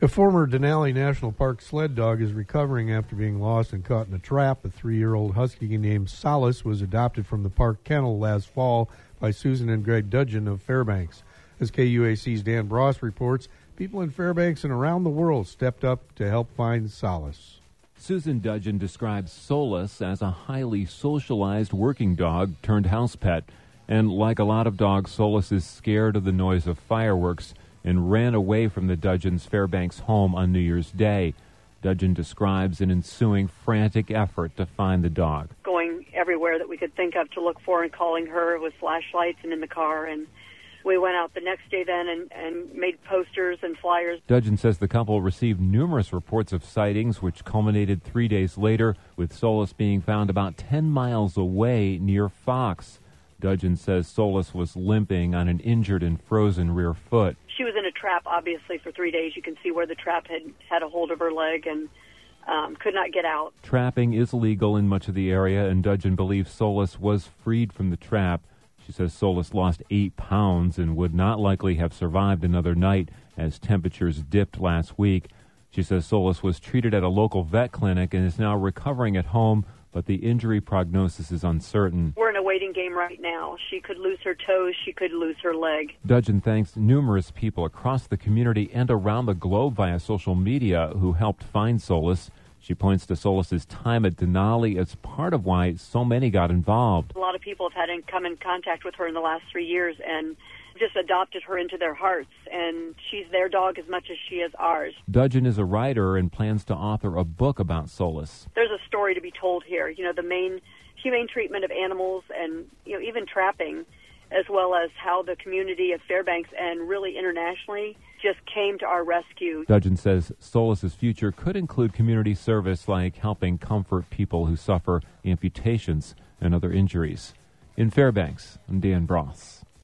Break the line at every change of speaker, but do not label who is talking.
A former Denali National Park sled dog is recovering after being lost and caught in a trap. A 3-year-old husky named Solace was adopted from the park kennel last fall by Susan and Greg Dudgeon of Fairbanks. As KUAC's Dan Bross reports, people in Fairbanks and around the world stepped up to help find Solace.
Susan Dudgeon describes Solace as a highly socialized working dog turned house pet. And like a lot of dogs, Solace is scared of the noise of fireworks and ran away from the Dudgeon's Fairbanks home on New Year's Day. Dudgeon describes an ensuing frantic effort to find the dog.
Going everywhere that we could think of to look for and calling her with flashlights and in the car. And we went out the next day then and made posters and flyers.
Dudgeon says the couple received numerous reports of sightings, which culminated 3 days later with Solace being found about 10 miles away near Fox. Dudgeon says Solace was limping on an injured and frozen rear foot.
She was in a trap, obviously, for 3 days. You can see where the trap had a hold of her leg and could not get out.
Trapping is illegal in much of the area, and Dudgeon believes Solace was freed from the trap. She says Solace lost 8 pounds and would not likely have survived another night as temperatures dipped last week. She says Solace was treated at a local vet clinic and is now recovering at home, but the injury prognosis is uncertain.
We're in a waiting game right now. She could lose her toes. She could lose her leg.
Dudgeon thanks numerous people across the community and around the globe via social media who helped find Solace. She points to Solace's time at Denali as part of why so many got involved.
A lot of people have come in contact with her in the last 3 years and just adopted her into their hearts, and she's their dog as much as she is ours.
Dudgeon is a writer and plans to author a book about Solace.
There's a story to be told here, the humane treatment of animals and, even trapping, as well as how the community of Fairbanks and really internationally just came to our rescue.
Dudgeon says Solace's future could include community service like helping comfort people who suffer amputations and other injuries. In Fairbanks, I'm Dan Bross.